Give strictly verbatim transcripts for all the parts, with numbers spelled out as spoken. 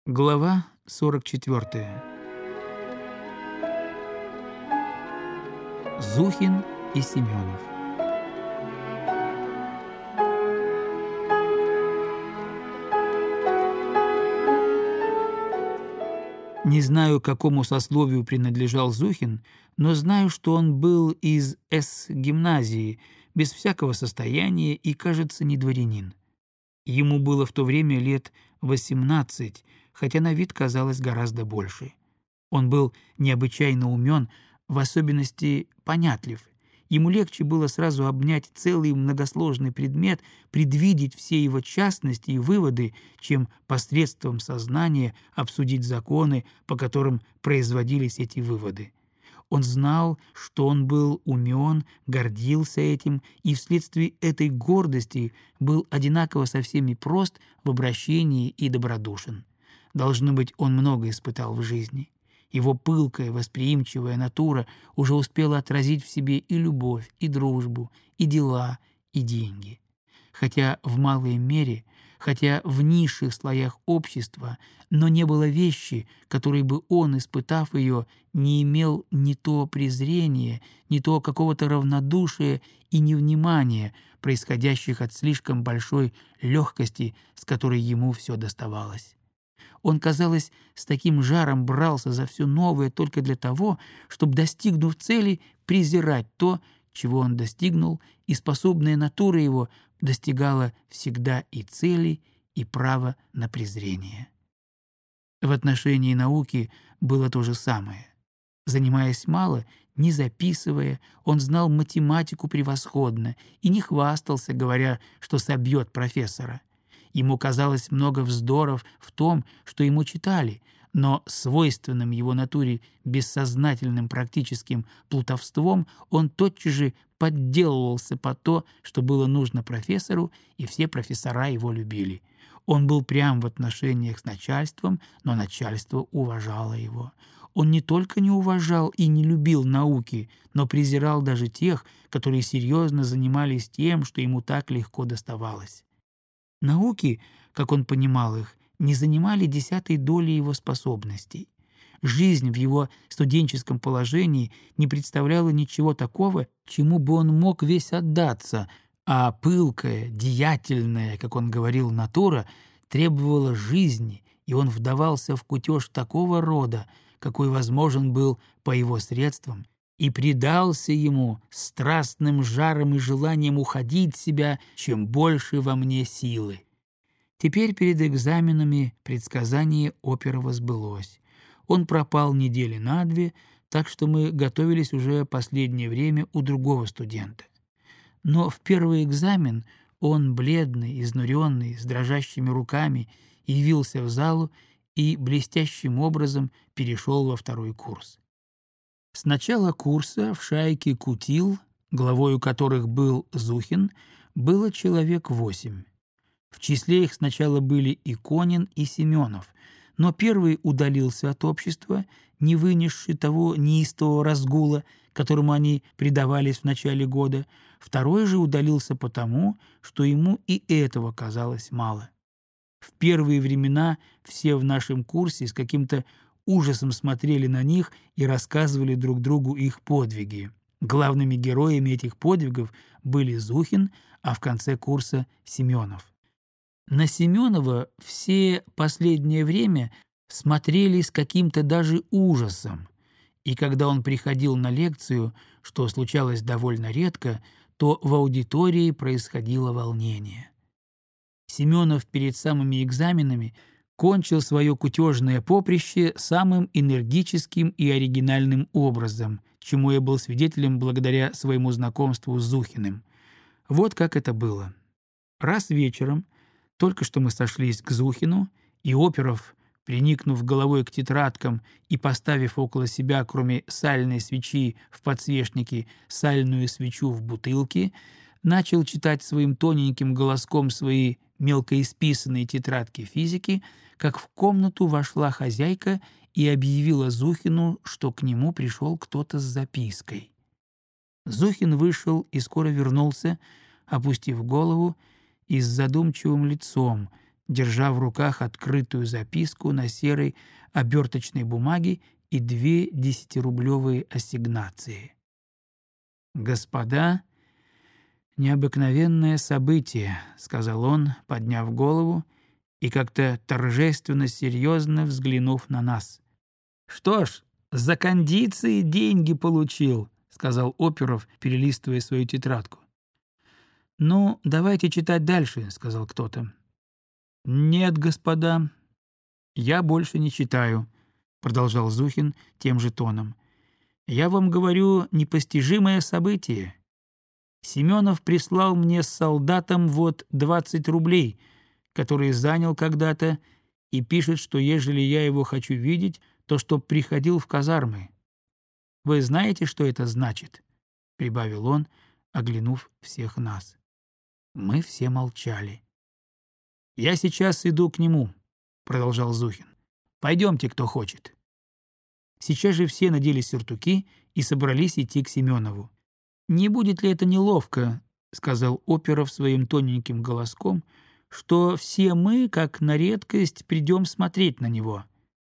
Глава сорок четвёртая. Зухин и Семенов. Не знаю, к какому сословию принадлежал Зухин, но знаю, что он был из С-гимназии, без всякого состояния и, кажется, не дворянин. Ему было в то время лет восемнадцать, хотя на вид казалось гораздо больше. Он был необычайно умен, в особенности понятлив. Ему легче было сразу обнять целый многосложный предмет, предвидеть все его частности и выводы, чем посредством сознания обсудить законы, по которым производились эти выводы. Он знал, что он был умен, гордился этим и вследствие этой гордости был одинаково со всеми прост в обращении и добродушен. Должно быть, он много испытал в жизни. Его пылкая, восприимчивая натура уже успела отразить в себе и любовь, и дружбу, и дела, и деньги. Хотя в малой мере, хотя в низших слоях общества, но не было вещи, которой бы он, испытав ее, не имел ни то презрения, ни то какого-то равнодушия и невнимания, происходящих от слишком большой легкости, с которой ему все доставалось. Он, казалось, с таким жаром брался за все новое только для того, чтобы, достигнув цели, презирать то, чего он достигнул, и способная натура его достигала всегда и цели, и права на презрение. В отношении науки было то же самое. Занимаясь мало, не записывая, он знал математику превосходно и не хвастался, говоря, что собьет профессора. Ему казалось много вздоров в том, что ему читали, но свойственным его натуре бессознательным практическим плутовством он тотчас же подделывался под то, что было нужно профессору, и все профессора его любили. Он был прям в отношениях с начальством, но начальство уважало его. Он не только не уважал и не любил науки, но презирал даже тех, которые серьезно занимались тем, что ему так легко доставалось. Науки, как он понимал их, не занимали десятой доли его способностей. Жизнь в его студенческом положении не представляла ничего такого, чему бы он мог весь отдаться, а пылкая, деятельная, как он говорил, натура требовала жизни, и он вдавался в кутеж такого рода, какой возможен был по его средствам, и предался ему страстным жаром и желанием уходить себя, чем больше во мне силы. Теперь перед экзаменами предсказание Оперова сбылось. Он пропал недели на две, так что мы готовились уже последнее время у другого студента. Но в первый экзамен он, бледный, изнуренный, с дрожащими руками, явился в залу и блестящим образом перешел во второй курс. С начала курса в шайке кутил, главою которых был Зухин, было человек восемь. В числе их сначала были Иконин и Семенов, но первый удалился от общества, не вынесший того неистового разгула, которому они предавались в начале года, второй же удалился потому, что ему и этого казалось мало. В первые времена все в нашем курсе с каким-то ужасом смотрели на них и рассказывали друг другу их подвиги. Главными героями этих подвигов были Зухин, а в конце курса Семенов. На Семенова все последнее время смотрели с каким-то даже ужасом, и когда он приходил на лекцию, что случалось довольно редко, то в аудитории происходило волнение. Семенов перед самыми экзаменами кончил свое кутежное поприще самым энергическим и оригинальным образом, чему я был свидетелем благодаря своему знакомству с Зухиным. Вот как это было. Раз вечером, только что мы сошлись к Зухину, и Оперов, приникнув головой к тетрадкам и поставив около себя, кроме сальной свечи в подсвечнике, сальную свечу в бутылке, начал читать своим тоненьким голоском свои мелкоисписанные тетрадки физики, как в комнату вошла хозяйка и объявила Зухину, что к нему пришел кто-то с запиской. Зухин вышел и скоро вернулся, опустив голову и с задумчивым лицом, держа в руках открытую записку на серой оберточной бумаге и две десятирублевые ассигнации. «Господа, необыкновенное событие», — сказал он, подняв голову и как-то торжественно серьезно взглянув на нас. «Что ж, за кондиции деньги получил», — сказал Оперов, перелистывая свою тетрадку. «Ну, давайте читать дальше», — сказал кто-то. «Нет, господа, я больше не читаю», — продолжал Зухин тем же тоном. «Я вам говорю непостижимое событие. Семенов прислал мне с солдатом вот двадцать рублей, которые занял когда-то, и пишет, что ежели я его хочу видеть, то чтоб приходил в казармы. Вы знаете, что это значит?» — прибавил он, оглянув всех нас. Мы все молчали. «Я сейчас иду к нему», — продолжал Зухин. «Пойдемте, кто хочет». Сейчас же все надели сюртуки и собрались идти к Семенову. «Не будет ли это неловко, — сказал Оперов своим тоненьким голоском, — что все мы, как на редкость, придем смотреть на него?»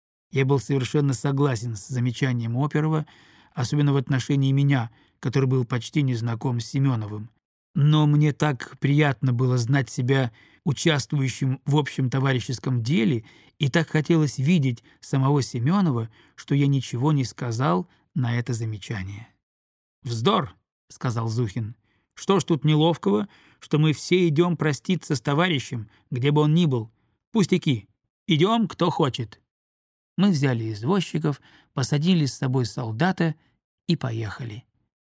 Я был совершенно согласен с замечанием Оперова, особенно в отношении меня, который был почти не знаком с Семеновым. Но мне так приятно было знать себя участвующим в общем товарищеском деле, и так хотелось видеть самого Семенова, что я ничего не сказал на это замечание. «Вздор!» — сказал Зухин. «Что ж тут неловкого, что мы все идем проститься с товарищем, где бы он ни был? Пустяки. Идем, кто хочет». Мы взяли извозчиков, посадили с собой солдата и поехали.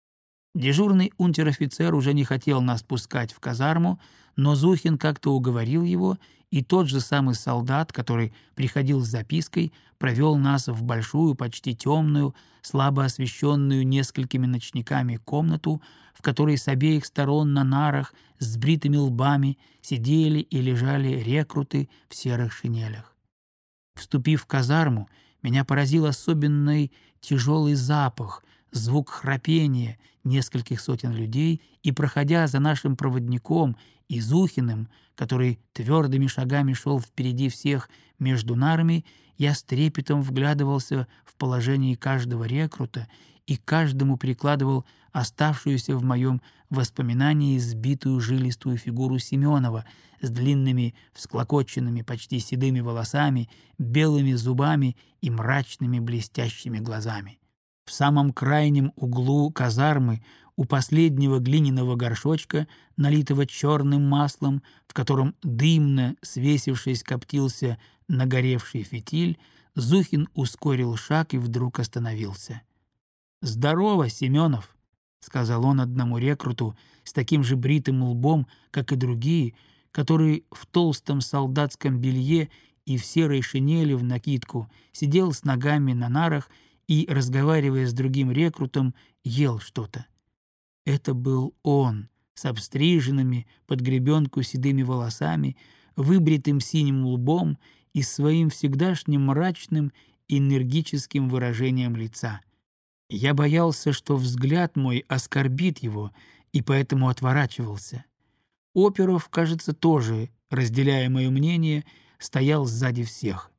Дежурный унтер-офицер уже не хотел нас пускать в казарму, но Зухин как-то уговорил его, и тот же самый солдат, который приходил с запиской, провел нас в большую, почти темную, слабо освещенную несколькими ночниками комнату, в которой с обеих сторон на нарах с бритыми лбами сидели и лежали рекруты в серых шинелях. Вступив в казарму, меня поразил особенный тяжелый запах, звук храпения нескольких сотен людей, и, проходя за нашим проводником и Зухиным, который твердыми шагами шел впереди всех между нарами, я с трепетом вглядывался в положение каждого рекрута и каждому прикладывал оставшуюся в моем воспоминании сбитую жилистую фигуру Семенова с длинными всклокоченными почти седыми волосами, белыми зубами и мрачными блестящими глазами. В самом крайнем углу казармы у последнего глиняного горшочка, налитого черным маслом, в котором дымно, свесившись, коптился нагоревший фитиль, Зухин ускорил шаг и вдруг остановился. «Здорово, Семенов!» — сказал он одному рекруту с таким же бритым лбом, как и другие, который в толстом солдатском белье и в серой шинели в накидку сидел с ногами на нарах и, разговаривая с другим рекрутом, ел что-то. Это был он, с обстриженными под гребенку седыми волосами, выбритым синим лбом и своим всегдашним мрачным энергическим выражением лица. Я боялся, что взгляд мой оскорбит его, и поэтому отворачивался. Оперов, кажется, тоже, разделяя мое мнение, стоял сзади всех.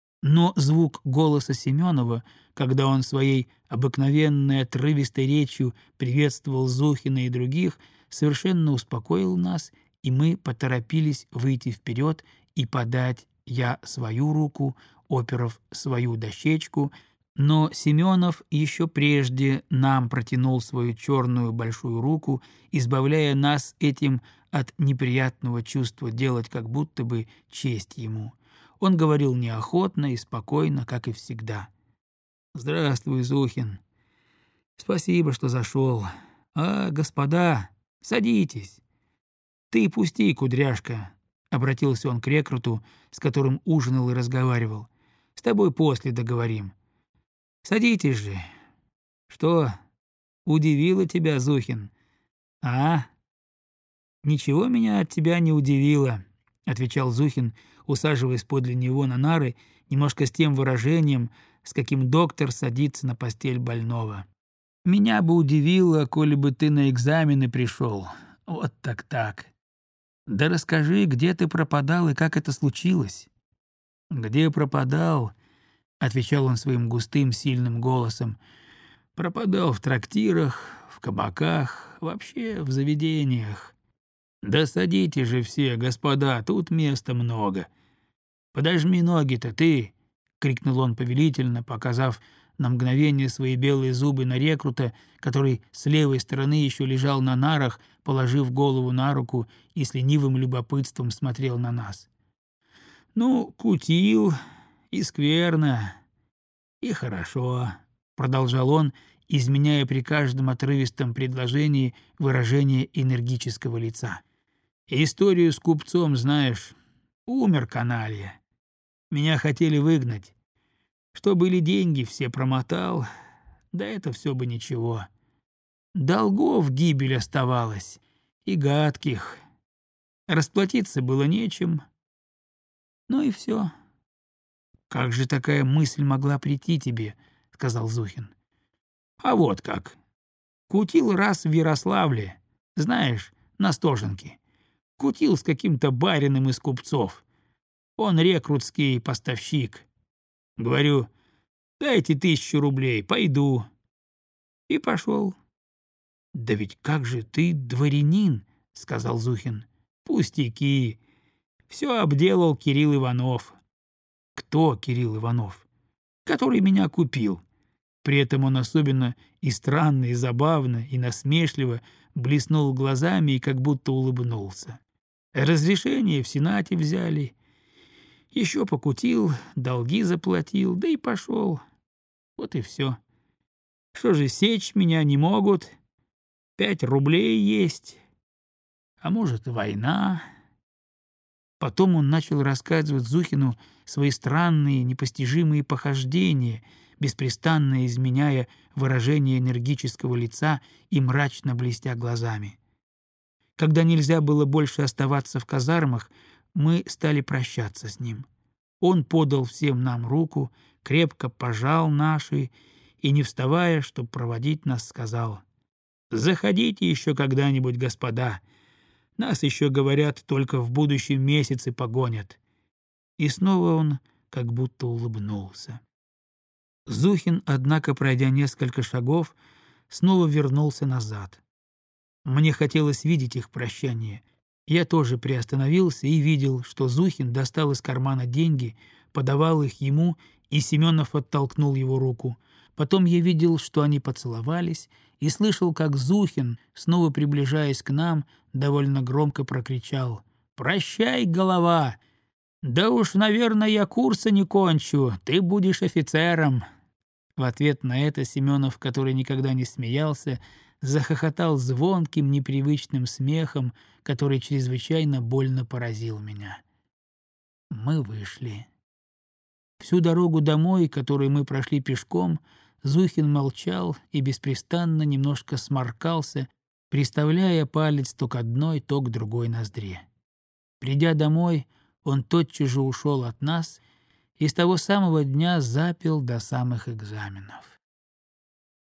Но звук голоса Семенова, когда он своей обыкновенной отрывистой речью приветствовал Зухина и других, совершенно успокоил нас, и мы поторопились выйти вперед и подать я свою руку, Оперов свою дощечку, но Семенов еще прежде нам протянул свою черную большую руку, избавляя нас этим от неприятного чувства делать как будто бы честь ему. Он говорил неохотно и спокойно, как и всегда. «Здравствуй, Зухин. Спасибо, что зашел. А, господа, садитесь. Ты пусти, кудряшка», — обратился он к рекруту, с которым ужинал и разговаривал. «С тобой после договорим. Садитесь же. Что, удивило тебя, Зухин? А? Ничего меня от тебя не удивило», — отвечал Зухин, усаживаясь подле него на нары, немножко с тем выражением, с каким доктор садится на постель больного. «Меня бы удивило, коли бы ты на экзамены пришел. Вот так-так. Да расскажи, где ты пропадал и как это случилось?» «Где пропадал?» — отвечал он своим густым, сильным голосом. «Пропадал в трактирах, в кабаках, вообще в заведениях. Да садитесь же все, господа, тут места много. Подожми ноги-то ты!» — крикнул он повелительно, показав на мгновение свои белые зубы на рекрута, который с левой стороны еще лежал на нарах, положив голову на руку и с ленивым любопытством смотрел на нас. «Ну, кутил, и скверно, и хорошо», — продолжал он, изменяя при каждом отрывистом предложении выражение энергического лица. «Историю с купцом знаешь. Умер каналья. Меня хотели выгнать. Что были деньги, все промотал. Да это все бы ничего. Долгов гибель оставалась, и гадких. Расплатиться было нечем. Ну и все». «Как же такая мысль могла прийти тебе?» — сказал Зухин. «А вот как. Кутил раз в Ярославле, знаешь, на Стоженке. Кутил с каким-то барином из купцов. Он рекрутский поставщик. Говорю, дайте тысячу рублей, пойду». И пошел. «Да ведь как же ты дворянин?» — сказал Зухин. «Пустяки. Все обделал Кирилл Иванов». «Кто Кирилл Иванов?» «Который меня купил». При этом он особенно и странно, и забавно, и насмешливо блеснул глазами и как будто улыбнулся. Разрешение в Сенате взяли. Еще покутил, долги заплатил, да и пошел. Вот и все. Что же, сечь меня не могут. Пять рублей есть. А может, война. Потом он начал рассказывать Зухину свои странные, непостижимые похождения, беспрестанно изменяя выражение энергического лица и мрачно блестя глазами. Когда нельзя было больше оставаться в казармах, мы стали прощаться с ним. Он подал всем нам руку, крепко пожал наши и, не вставая, чтобы проводить нас, сказал: «Заходите еще когда-нибудь, господа. Нас еще, говорят, только в будущем месяце погонят». И снова он как будто улыбнулся. Зухин, однако, пройдя несколько шагов, снова вернулся назад. Мне хотелось видеть их прощание. Я тоже приостановился и видел, что Зухин достал из кармана деньги, подавал их ему, и Семенов оттолкнул его руку. Потом я видел, что они поцеловались, и слышал, как Зухин, снова приближаясь к нам, довольно громко прокричал: «Прощай, голова! Да уж, наверное, я курса не кончу, ты будешь офицером». В ответ на это Семенов, который никогда не смеялся, захохотал звонким, непривычным смехом, который чрезвычайно больно поразил меня. Мы вышли. Всю дорогу домой, которую мы прошли пешком, Зухин молчал и беспрестанно немножко сморкался, приставляя палец то к одной, то к другой ноздре. Придя домой, он тотчас же ушел от нас и с того самого дня запил до самых экзаменов.